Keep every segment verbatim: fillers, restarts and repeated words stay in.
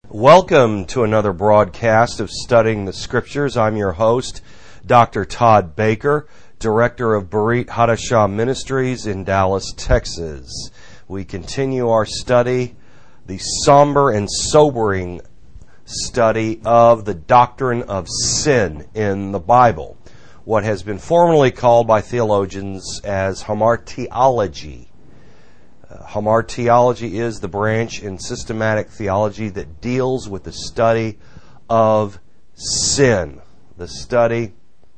Welcome to another broadcast of Studying the Scriptures. I'm your host, Doctor Todd Baker, Director of Berit Hadashah Ministries in Dallas, Texas. We continue our study, the somber and sobering study of the doctrine of sin in the Bible, what has been formerly called by theologians as hamartiology. Uh, hamartiology is the branch in systematic theology that deals with the study of sin, the study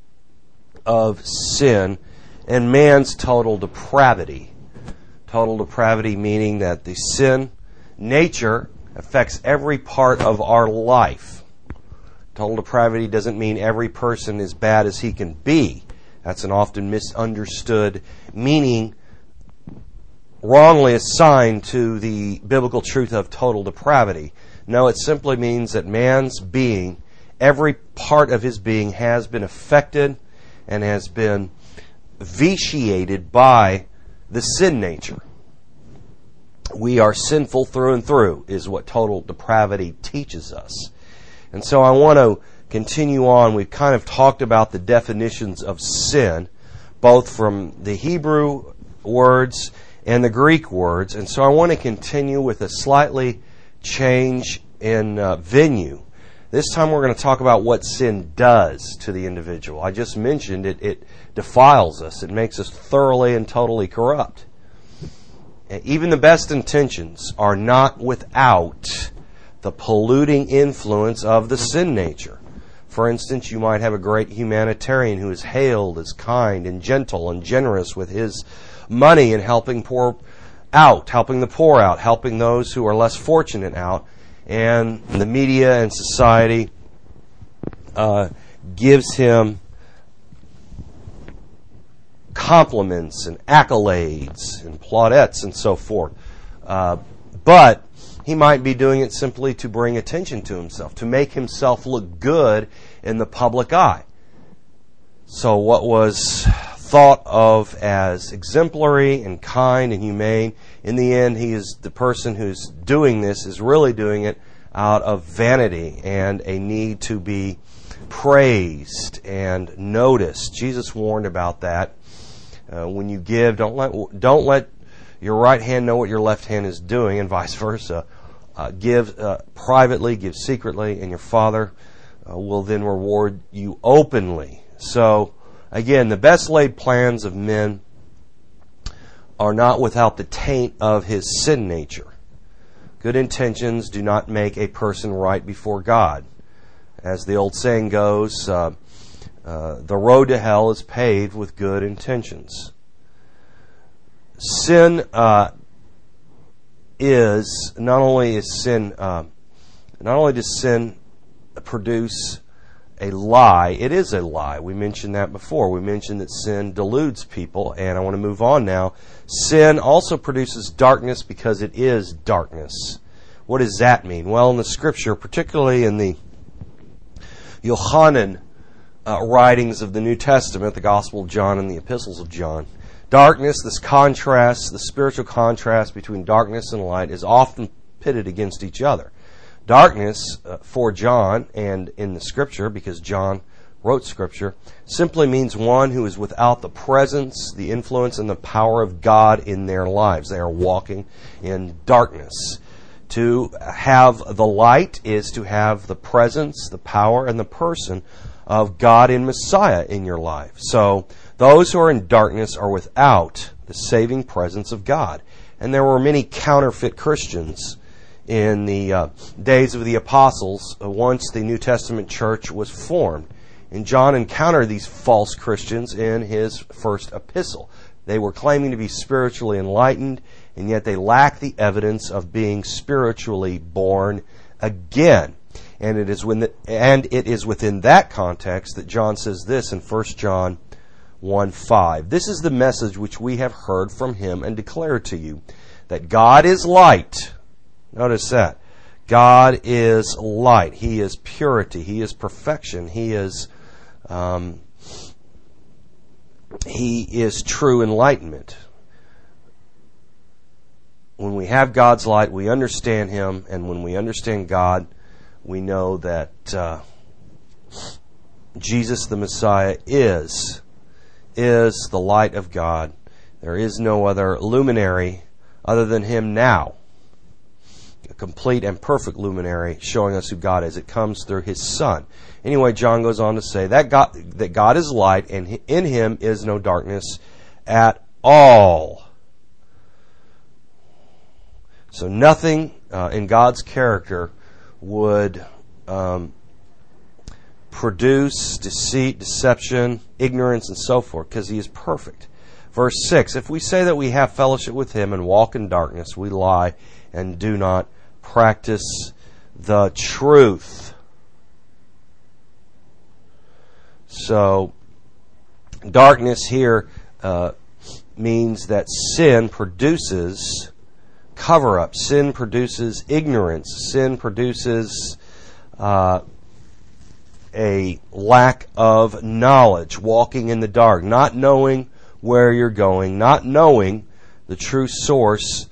of sin and man's total depravity. Total depravity meaning that the sin nature affects every part of our life. Total depravity doesn't mean every person is bad as he can be. That's an often misunderstood meaning, wrongly assigned to the biblical truth of total depravity. No, it simply means that man's being, every part of his being has been affected and has been vitiated by the sin nature. We are sinful through and through, is what total depravity teaches us. And so I want to continue on. We've kind of talked about the definitions of sin, both from the Hebrew words and the Greek words, and so I want to continue with a slightly change in uh, venue. This time we're going to talk about what sin does to the individual. I just mentioned it, it defiles us. It makes us thoroughly and totally corrupt. Even the best intentions are not without the polluting influence of the sin nature. For instance, you might have a great humanitarian who is hailed as kind and gentle and generous with his money and helping poor out, helping the poor out, helping those who are less fortunate out. And the media and society uh, gives him compliments and accolades and plaudits and so forth. Uh, but he might be doing it simply to bring attention to himself, to make himself look good in the public eye. So what was thought of as exemplary and kind and humane, in the end, he is the person who's doing this is really doing it out of vanity and a need to be praised and noticed. Jesus warned about that. Uh, when you give, don't let don't let your right hand know what your left hand is doing, and vice versa. Uh, give uh, privately, give secretly, and your Father uh, will then reward you openly. So, again, the best laid plans of men are not without the taint of his sin nature. Good intentions do not make a person right before God. As the old saying goes, uh, uh, the road to hell is paved with good intentions. Sin uh, is, not only is sin, uh, not only does sin produce a lie, it is a lie. We mentioned that before. We mentioned that sin deludes people, and I want to move on now. Sin also produces darkness because it is darkness. What does that mean? Well, in the Scripture, particularly in the Yohanan uh, writings of the New Testament, the Gospel of John and the Epistles of John, darkness, this contrast, the spiritual contrast between darkness and light, is often pitted against each other. Darkness, uh, for John, and in the Scripture, because John wrote Scripture, simply means one who is without the presence, the influence, and the power of God in their lives. They are walking in darkness. To have the light is to have the presence, the power, and the person of God in Messiah in your life. So, those who are in darkness are without the saving presence of God. And there were many counterfeit Christians in the uh, days of the apostles, uh, once the New Testament church was formed. And John encountered these false Christians in his first epistle. They were claiming to be spiritually enlightened, and yet they lacked the evidence of being spiritually born again. And it is when the, and it is within that context that John says this in First John one five. This is the message which we have heard from him and declared to you, that God is light. Notice that. God is light. He is purity. He is perfection. He is um, He is true enlightenment. When we have God's light, we understand Him, and when we understand God, we know that uh, Jesus the Messiah is, is the light of God. There is no other luminary other than Him now. A complete and perfect luminary showing us who God is. It comes through His Son. Anyway, John goes on to say that God, that God is light, and in Him is no darkness at all. So nothing uh, in God's character would um, produce deceit, deception, ignorance, and so forth, because He is perfect. Verse six, if we say that we have fellowship with Him and walk in darkness, we lie and do not practice the truth. So, darkness here uh, means that sin produces cover-up. Sin produces ignorance. Sin produces uh, a lack of knowledge, walking in the dark, not knowing where you're going, not knowing the true source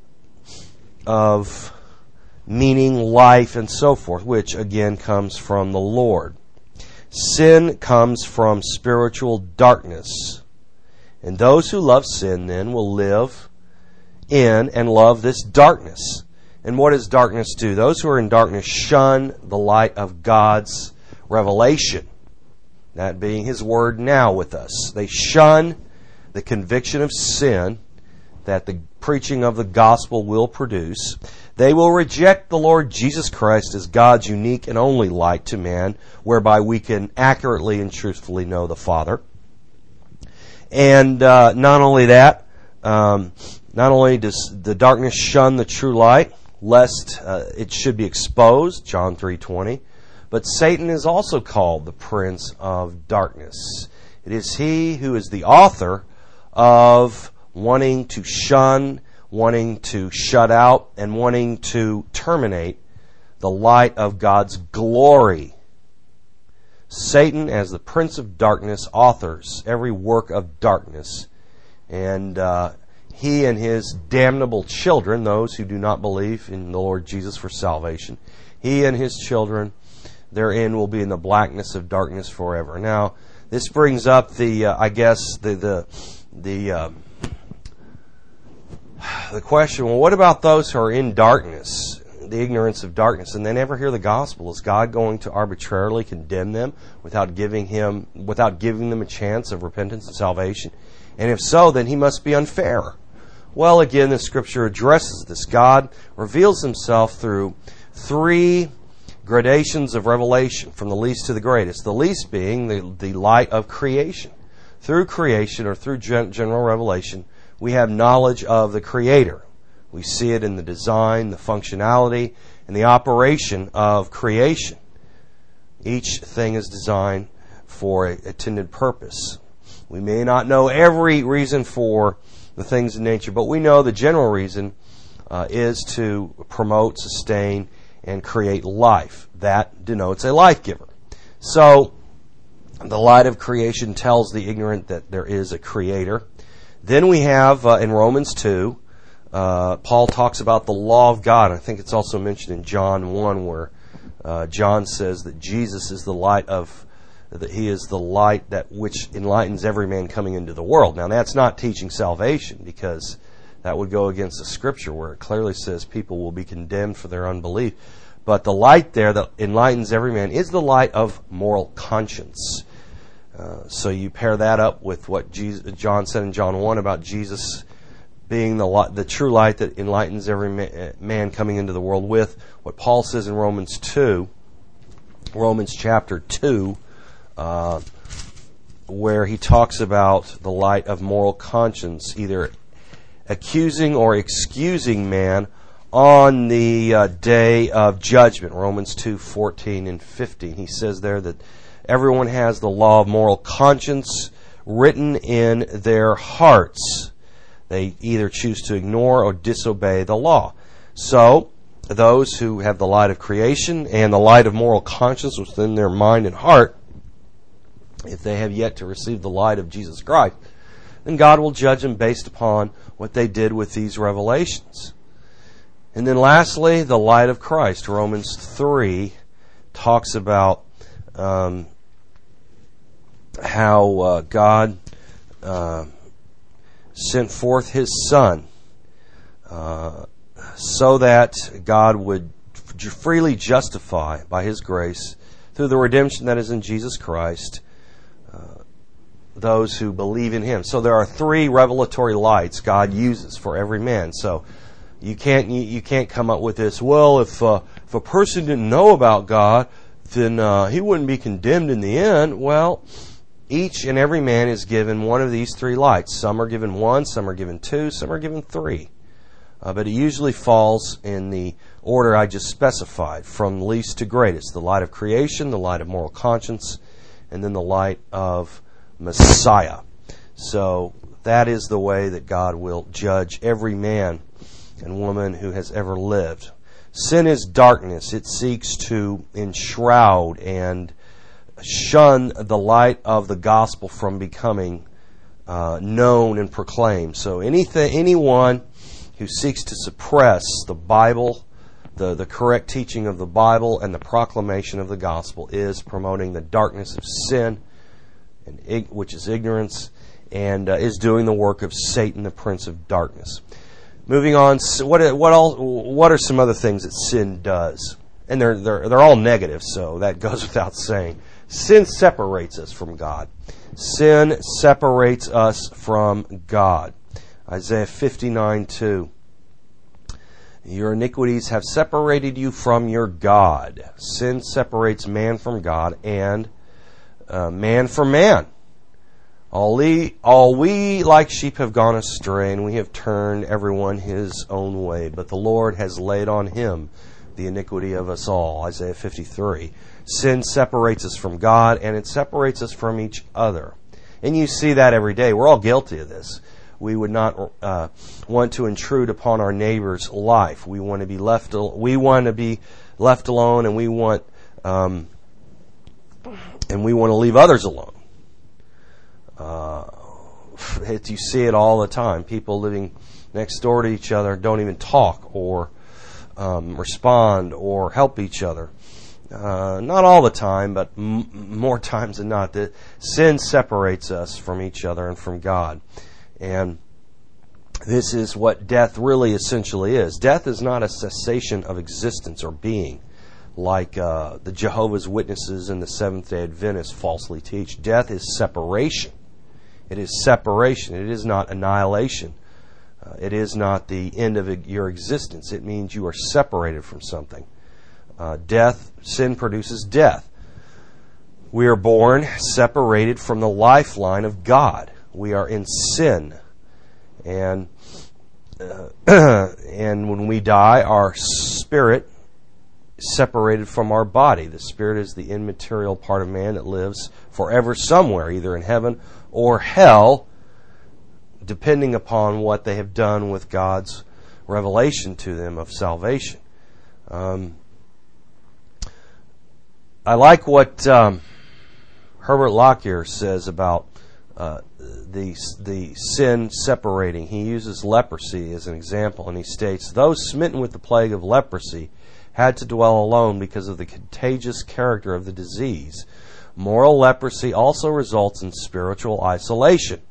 of meaning, life, and so forth, which again comes from the Lord. Sin comes from spiritual darkness. And those who love sin then will live in and love this darkness. And what does darkness do? Those who are in darkness shun the light of God's revelation. That being His Word now with us. They shun the conviction of sin that the preaching of the gospel will produce. They will reject the Lord Jesus Christ as God's unique and only light to man, whereby we can accurately and truthfully know the Father. And uh, not only that, um, not only does the darkness shun the true light, lest uh, it should be exposed, John three twenty, but Satan is also called the prince of darkness. It is he who is the author of wanting to shun, wanting to shut out, and wanting to terminate the light of God's glory. Satan, as the prince of darkness, authors every work of darkness. And uh, he and his damnable children, those who do not believe in the Lord Jesus for salvation, he and his children therein will be in the blackness of darkness forever. Now, this brings up the, uh, I guess, the the the uh, the question, well, what about those who are in darkness, the ignorance of darkness, and they never hear the gospel? Is God going to arbitrarily condemn them without giving him, without giving them a chance of repentance and salvation? And if so, then He must be unfair. Well, again, the Scripture addresses this. God reveals Himself through three gradations of revelation, from the least to the greatest. The least being the, the light of creation. Through creation, or through gen- general revelation, we have knowledge of the Creator. We see it in the design, the functionality, and the operation of creation. Each thing is designed for a intended purpose. We may not know every reason for the things in nature, but we know the general reason uh, is to promote, sustain, and create life. That denotes a life giver. So, the light of creation tells the ignorant that there is a Creator. Then we have, uh, in Romans two, uh, Paul talks about the law of God. I think it's also mentioned in John one, where uh, John says that Jesus is the light of, that He is the light that which enlightens every man coming into the world. Now, that's not teaching salvation, because that would go against the Scripture, where it clearly says people will be condemned for their unbelief. But the light there that enlightens every man is the light of moral conscience. Uh, so you pair that up with what Jesus, John said in John one about Jesus being the light, the true light that enlightens every man, man coming into the world, with what Paul says in Romans two, Romans chapter two, uh, where he talks about the light of moral conscience, either accusing or excusing man on the uh, day of judgment. Romans two fourteen and fifteen. He says there that everyone has the law of moral conscience written in their hearts. They either choose to ignore or disobey the law. So, those who have the light of creation and the light of moral conscience within their mind and heart, if they have yet to receive the light of Jesus Christ, then God will judge them based upon what they did with these revelations. And then lastly, the light of Christ, Romans three talks about um, how uh, God uh, sent forth His Son uh, so that God would freely justify by His grace through the redemption that is in Jesus Christ uh, those who believe in Him. So there are three revelatory lights God uses for every man. So you can't you, you can't come up with this, well, if uh, if a person didn't know about God, then uh, he wouldn't be condemned in the end. Well, each and every man is given one of these three lights. Some are given one, some are given two, some are given three. Uh, but it usually falls in the order I just specified, from least to greatest. The light of creation, the light of moral conscience, and then the light of Messiah. So that is the way that God will judge every man and woman who has ever lived. Sin is darkness. It seeks to enshroud and shun the light of the gospel from becoming uh, known and proclaimed. So anything, anyone who seeks to suppress the Bible, the, the correct teaching of the Bible, and the proclamation of the gospel is promoting the darkness of sin, and which is ignorance, and uh, is doing the work of Satan, the prince of darkness. Moving on, what what all what are some other things that sin does? And they're they're they're all negative, so that goes without saying. Sin separates us from God. Sin separates us from God. Isaiah fifty-nine two. Your iniquities have separated you from your God. Sin separates man from God and uh, man from man. All we, all we like sheep have gone astray, and we have turned everyone his own way. But the Lord has laid on Him the iniquity of us all. Isaiah fifty-three. Sin separates us from God, and it separates us from each other. And you see that every day. We're all guilty of this. We would not uh, want to intrude upon our neighbor's life. We want to be left. Al- we want to be left alone, and we want um, and we want to leave others alone. Uh, it, you see it all the time. People living next door to each other don't even talk or um, respond or help each other. Uh, not all the time, but m- more times than not. The sin separates us from each other and from God. And this is what death really essentially is. Death is not a cessation of existence or being, like uh, the Jehovah's Witnesses and the Seventh-day Adventists falsely teach. Death is separation. It is separation. It is not annihilation. Uh, it is not the end of your existence. It means you are separated from something. Uh, death, sin produces death. We are born separated from the lifeline of God. We are in sin. And uh, and when we die, our spirit is separated from our body. The spirit is the immaterial part of man that lives forever somewhere, either in heaven or hell, depending upon what they have done with God's revelation to them of salvation. Um, I like what um, Herbert Lockyer says about uh, the the sin separating. He uses leprosy as an example, and he states, those smitten with the plague of leprosy had to dwell alone because of the contagious character of the disease. Moral leprosy also results in spiritual isolation.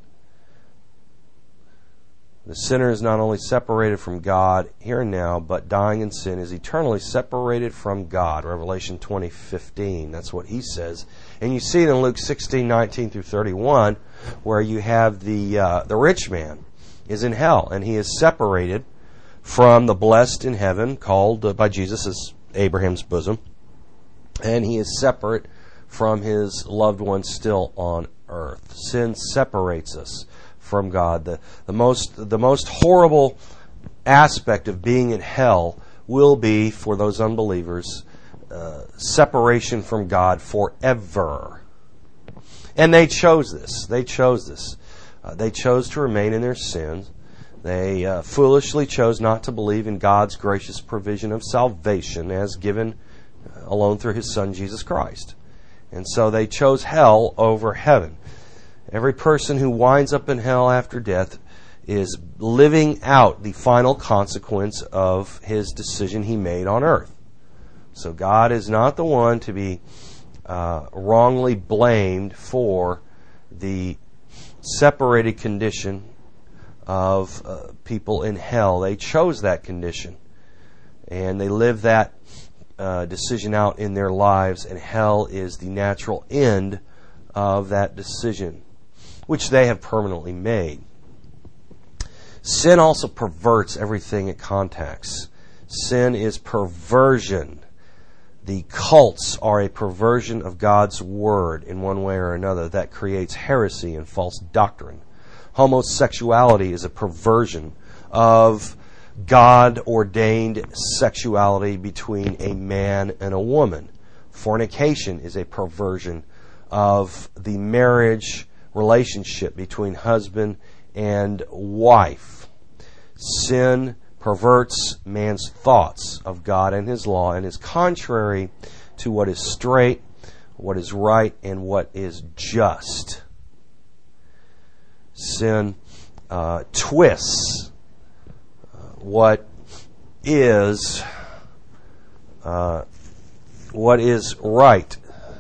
The sinner is not only separated from God here and now, but dying in sin is eternally separated from God. Revelation twenty fifteen. That's what he says. And you see it in Luke sixteen nineteen through thirty-one, where you have the uh, the rich man is in hell, and he is separated from the blessed in heaven, called uh, by Jesus as Abraham's bosom, and he is separate from his loved ones still on earth. Sin separates us from God. The, the most the most horrible aspect of being in hell will be, for those unbelievers, uh, separation from God forever. And they chose this. They chose this. Uh, they chose to remain in their sins. They uh, foolishly chose not to believe in God's gracious provision of salvation as given alone through His Son, Jesus Christ. And so they chose hell over heaven. Every person who winds up in hell after death is living out the final consequence of his decision he made on earth. So God is not the one to be uh, wrongly blamed for the separated condition of uh, people in hell. They chose that condition, and they live that uh, decision out in their lives, and hell is the natural end of that decision, which they have permanently made. Sin also perverts everything it contacts. Sin is perversion. The cults are a perversion of God's Word in one way or another that creates heresy and false doctrine. Homosexuality is a perversion of God-ordained sexuality between a man and a woman. Fornication is a perversion of the marriage relationship between husband and wife. Sin perverts man's thoughts of God and His law and is contrary to what is straight, what is right, and what is just. Sin uh, twists uh, what is uh, what is right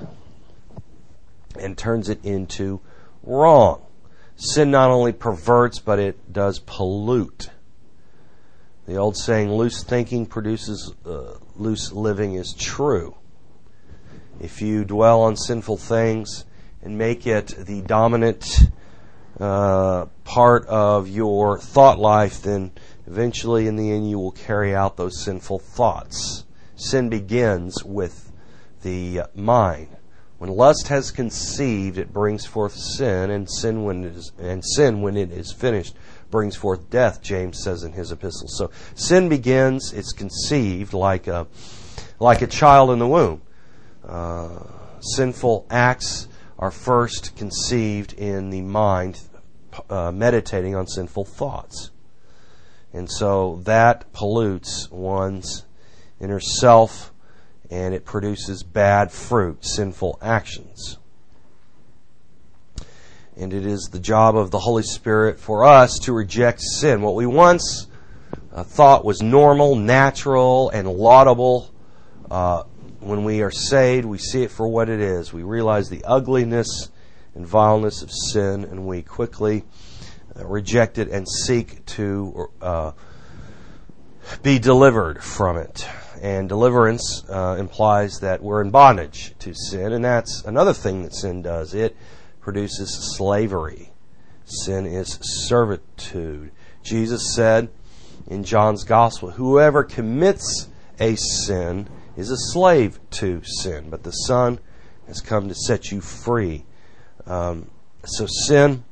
and turns it into wrong. Sin not only perverts, but it does pollute. The old saying, loose thinking produces uh, loose living, is true. If you dwell on sinful things and make it the dominant uh, part of your thought life, then eventually in the end you will carry out those sinful thoughts. Sin begins with the mind. When lust has conceived, it brings forth sin, and sin when it is, and sin when it is finished brings forth death, James says in his epistle. So sin begins, it's conceived like a like a child in the womb. Uh, sinful acts are first conceived in the mind, uh, meditating on sinful thoughts. And so that pollutes one's inner self, and it produces bad fruit, sinful actions. And it is the job of the Holy Spirit for us to reject sin. What we once uh, thought was normal, natural, and laudable, uh, when we are saved, we see it for what it is. We realize the ugliness and vileness of sin, and we quickly uh, reject it and seek to uh, be delivered from it. And deliverance uh, implies that we're in bondage to sin, and that's another thing that sin does. It produces slavery. Sin is servitude. Jesus said in John's Gospel, whoever commits a sin is a slave to sin, but the Son has come to set you free. Um, so sin,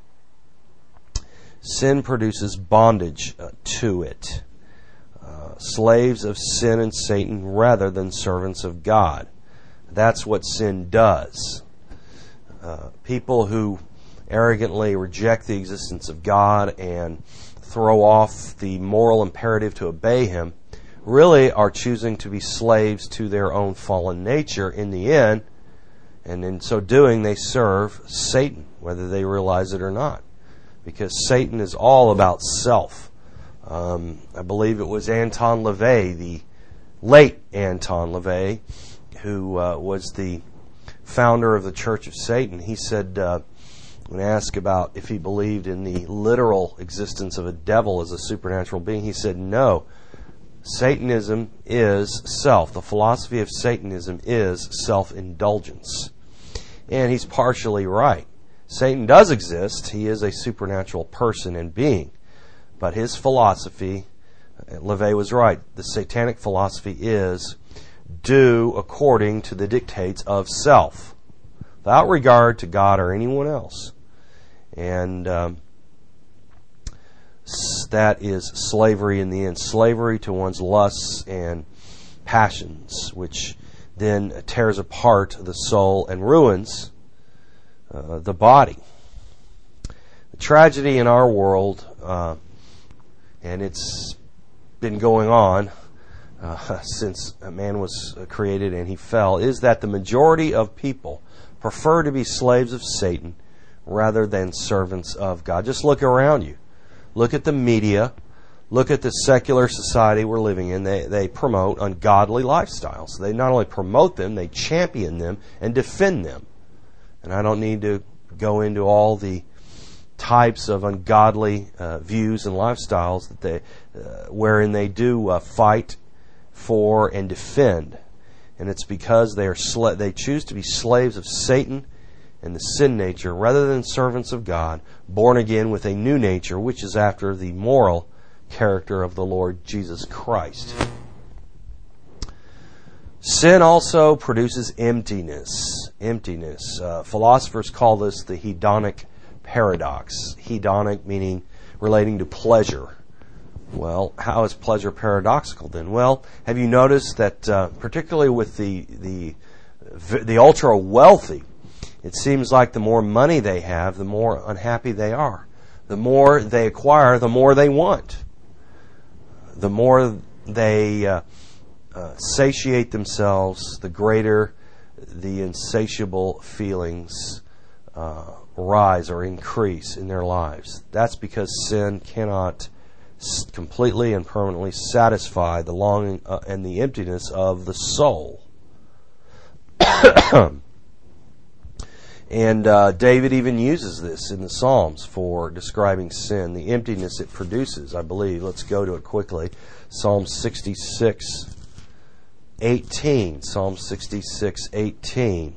sin produces bondage uh, to it. Uh, slaves of sin and Satan rather than servants of God. That's what sin does. Uh, people who arrogantly reject the existence of God and throw off the moral imperative to obey Him really are choosing to be slaves to their own fallen nature in the end, and in so doing they serve Satan, whether they realize it or not, because Satan is all about self. Um, I believe it was Anton LaVey, the late Anton LaVey, who uh, was the founder of the Church of Satan. He said, uh, when asked about if he believed in the literal existence of a devil as a supernatural being, he said, no, Satanism is self. The philosophy of Satanism is self-indulgence. And he's partially right. Satan does exist. He is a supernatural person and being. But his philosophy, LaVey was right, the satanic philosophy is do according to the dictates of self, without regard to God or anyone else. And um, that is slavery in the end. Slavery to one's lusts and passions, which then tears apart the soul and ruins uh, the body. The tragedy in our world, uh, and it's been going on Uh, since man was created and he fell, is that the majority of people prefer to be slaves of Satan rather than servants of God. Just look around you. Look at the media. Look at the secular society we're living in. They, they promote ungodly lifestyles. They not only promote them, they champion them and defend them. And I don't need to go into all the types of ungodly uh, views and lifestyles that they, uh, wherein they do uh, fight for and defend. And it's because they are sla- they choose to be slaves of Satan and the sin nature rather than servants of God, born again with a new nature, which is after the moral character of the Lord Jesus Christ. Sin also produces emptiness. Emptiness. Uh, philosophers call this the hedonic paradox. Hedonic meaning relating to pleasure. Well, how is pleasure paradoxical then? Well, have you noticed that uh, particularly with the the the ultra wealthy, it seems like the more money they have, the more unhappy they are. The more they acquire, the more they want. The more they uh, uh, satiate themselves, the greater the insatiable feelings uh, rise or increase in their lives. That's because sin cannot completely and permanently satisfy the longing uh, and the emptiness of the soul. And uh, David even uses this in the Psalms for describing sin, the emptiness it produces, I believe. Let's go to it quickly. Psalm sixty-six, eighteen. Psalm sixty-six, eighteen.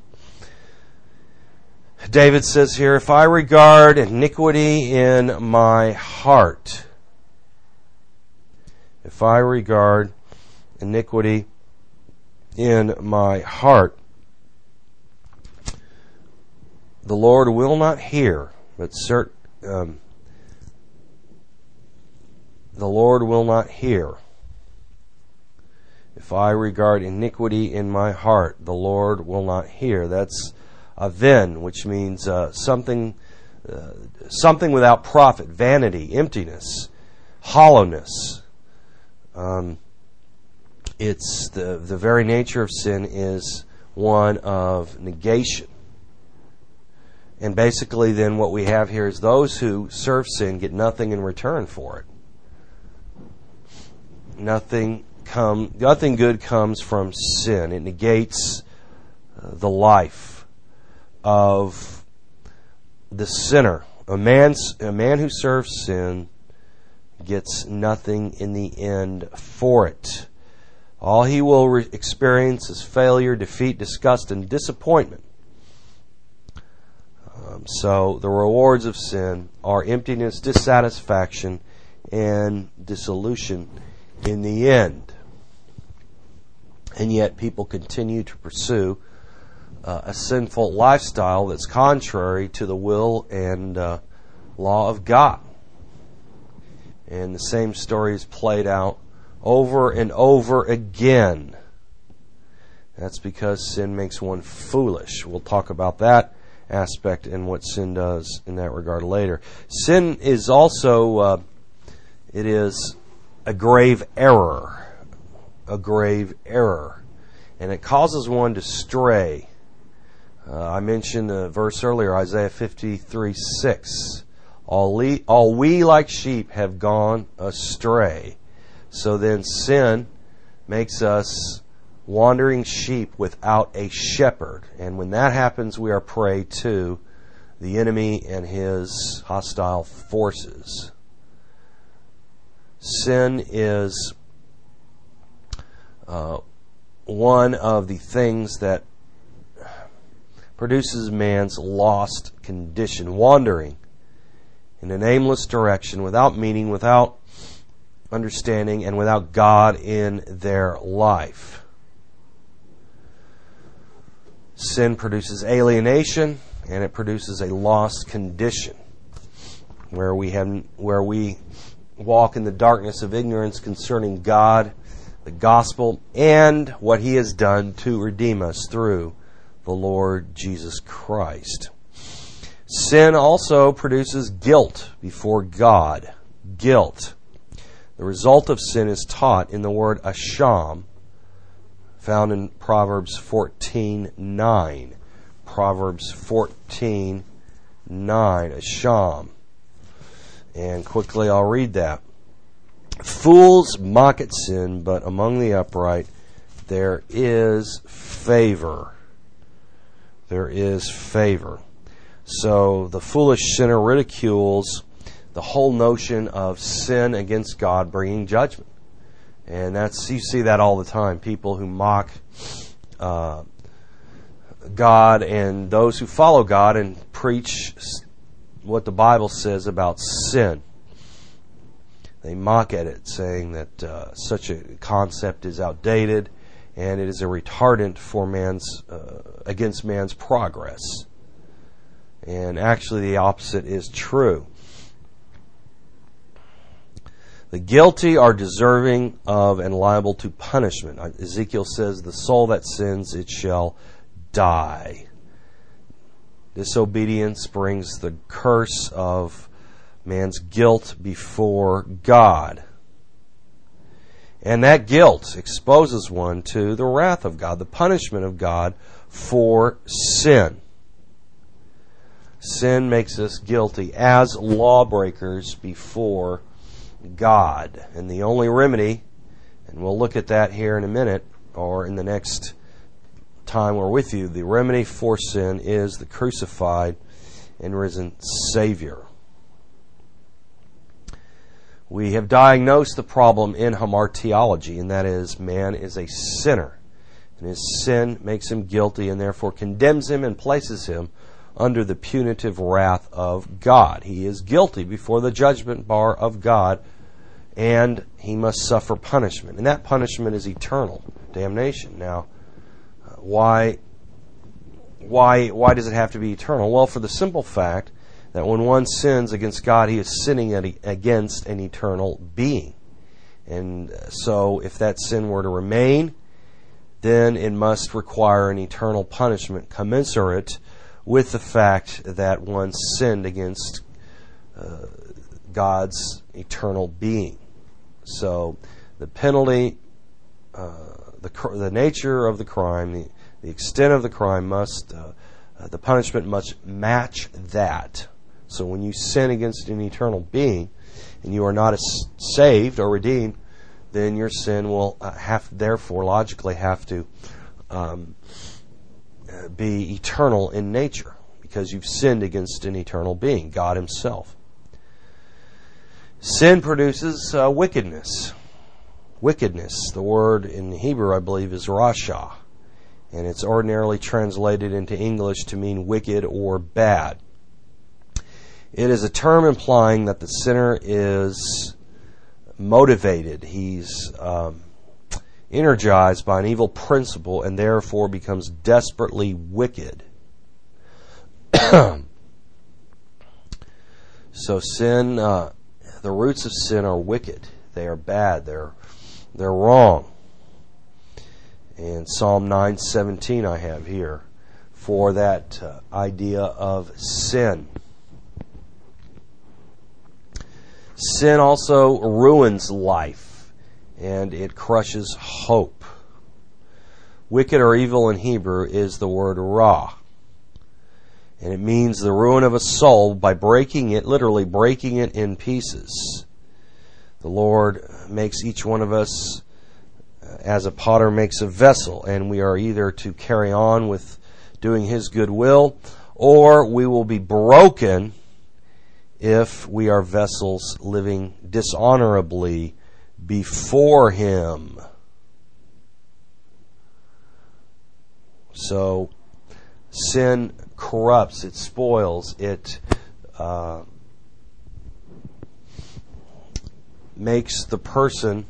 David says here, "If I regard iniquity in my heart, if I regard iniquity in my heart, the Lord will not hear, but cert, um, the Lord will not hear. If I regard iniquity in my heart, the Lord will not hear." That's aven, which means uh, something, uh, something without profit, vanity, emptiness, hollowness. Um, it's the the very nature of sin is one of negation. And basically then what we have here is those who serve sin get nothing in return for it. Nothing come, nothing good comes from sin. It negates uh, the life of the sinner. A man's, a man who serves sin gets nothing in the end for it. All he will re- experience is failure, defeat, disgust, and disappointment. Um, so the rewards of sin are emptiness, dissatisfaction, and dissolution in the end. And yet people continue to pursue uh, a sinful lifestyle that's contrary to the will and uh, law of God. And the same story is played out over and over again. That's because sin makes one foolish. We'll talk about that aspect and what sin does in that regard later. Sin is also, uh, it is a grave error. A grave error. And it causes one to stray. Uh, I mentioned a verse earlier, Isaiah fifty-three six. All, le- all we like sheep have gone astray. So then sin makes us wandering sheep without a shepherd. And when that happens, we are prey to the enemy and his hostile forces. Sin is uh, one of the things that produces man's lost condition, wandering in an aimless direction, without meaning, without understanding, and without God in their life. Sin produces alienation, and it produces a lost condition, where we have, where we walk in the darkness of ignorance concerning God, the gospel, and what He has done to redeem us through the Lord Jesus Christ. Sin also produces guilt before God. Guilt. The result of sin is taught in the word asham, found in Proverbs fourteen nine. Proverbs fourteen nine. Asham. And quickly I'll read that. Fools mock at sin, but among the upright there is favor. There is favor. So the foolish sinner ridicules the whole notion of sin against God bringing judgment. And that's, you see that all the time. People who mock uh, God and those who follow God and preach what the Bible says about sin. They mock at it, saying that uh, such a concept is outdated and it is a retardant for man's uh, against man's progress. And actually the opposite is true. The guilty are deserving of and liable to punishment. Ezekiel says, the soul that sins, it shall die. Disobedience brings the curse of man's guilt before God. And that guilt exposes one to the wrath of God, the punishment of God for sin. Sin makes us guilty as lawbreakers before God. And the only remedy, and we'll look at that here in a minute, or in the next time we're with you, the remedy for sin is the crucified and risen Savior. We have diagnosed the problem in hamartiology, and that is, man is a sinner. And his sin makes him guilty and therefore condemns him and places him under the punitive wrath of God. He is guilty before the judgment bar of God, and he must suffer punishment. And that punishment is eternal damnation. Now, why, why, why does it have to be eternal? Well, for the simple fact that when one sins against God, he is sinning against an eternal being. And so if that sin were to remain, then it must require an eternal punishment commensurate with the fact that one sinned against uh, God's eternal being. So the penalty, uh, the the nature of the crime, the, the extent of the crime must, uh, uh, the punishment must match that. So when you sin against an eternal being and you are not saved or redeemed, then your sin will uh, have, therefore, logically have to um, be eternal in nature, because you've sinned against an eternal being, God Himself. Sin produces uh, wickedness. Wickedness, the word in Hebrew, I believe, is rasha, and it's ordinarily translated into English to mean wicked or bad. It is a term implying that the sinner is motivated. He's um, energized by an evil principle and therefore becomes desperately wicked. So sin, uh, the roots of sin are wicked. They are bad. They're they're wrong. And Psalm nine seventeen I have here for that uh, idea of sin. Sin also ruins life, and it crushes hope. Wicked or evil in Hebrew is the word ra, and it means the ruin of a soul by breaking it, literally breaking it in pieces. The Lord makes each one of us as a potter makes a vessel, and we are either to carry on with doing His good will, or we will be broken if we are vessels living dishonorably before Him. So, sin corrupts, it spoils, it uh, makes the person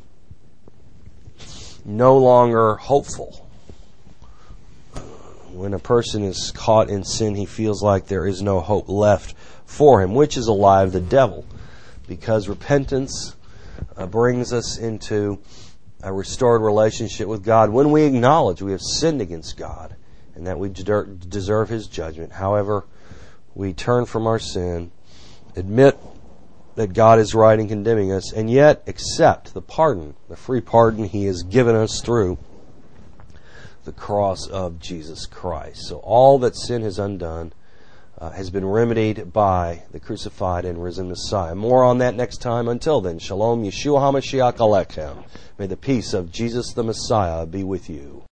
no longer hopeful. When a person is caught in sin, he feels like there is no hope left for him, which is a lie of the devil, because repentance uh, brings us into a restored relationship with God when we acknowledge we have sinned against God and that we deserve His judgment. However, we turn from our sin, admit that God is right in condemning us, and yet accept the pardon, the free pardon He has given us through the cross of Jesus Christ. So all that sin has undone, uh, has been remedied by the crucified and risen Messiah. More on that next time. Until then, Shalom, Yeshua HaMashiach Alechem. May the peace of Jesus the Messiah be with you.